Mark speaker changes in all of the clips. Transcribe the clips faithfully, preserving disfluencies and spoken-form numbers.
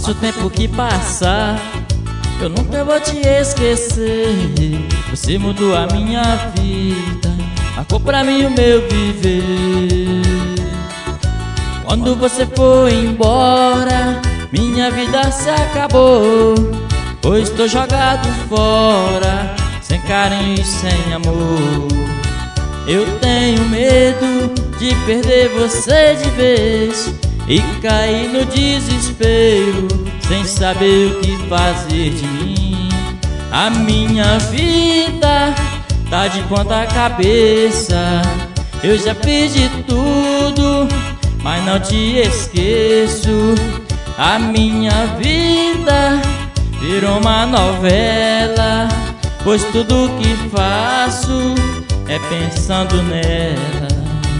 Speaker 1: Passa o tempo que passar, eu nunca vou te esquecer. Você mudou a minha vida, marcou pra mim o meu viver. Quando você foi embora, minha vida se acabou. Hoje estou jogado fora, sem carinho e sem amor. Eu tenho medo de perder você de vez e cair no desespero, sem saber o que fazer de mim. A minha vida tá de ponta cabeça. Eu já fiz de tudo, mas não te esqueço. A minha vida virou uma novela, pois tudo que faço é pensando nela.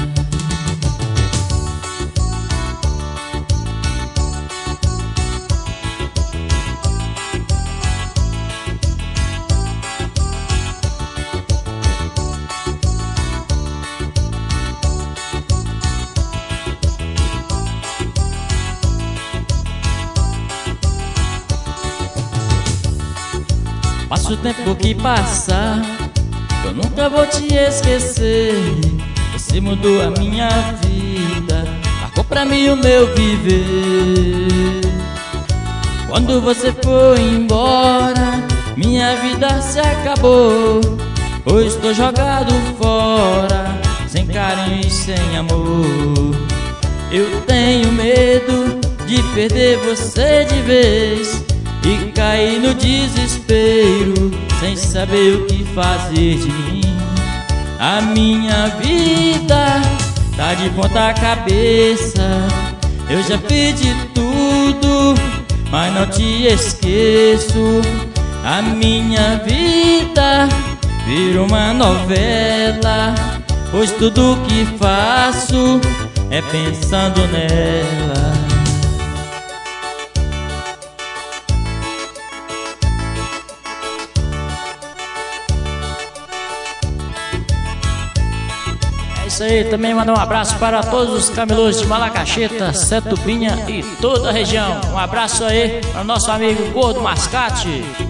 Speaker 1: Passa o tempo que passar, eu nunca vou te esquecer. Você mudou a minha vida, marcou pra mim o meu viver. Quando você foi embora, minha vida se acabou. Hoje estou jogado fora, sem carinho e sem amor. Eu tenho medo de perder você de vez e cair no desespero, sem saber o que fazer de mim. A minha vida tá de ponta cabeça. Eu já fiz de tudo, mas não te esqueço. A minha vida virou uma novela, pois tudo que faço é pensando nela.
Speaker 2: Isso aí, também mandar um abraço para todos os camelôs de Malacacheta, Setupinha e toda a região. Um abraço aí para o nosso amigo Gordo Mascate.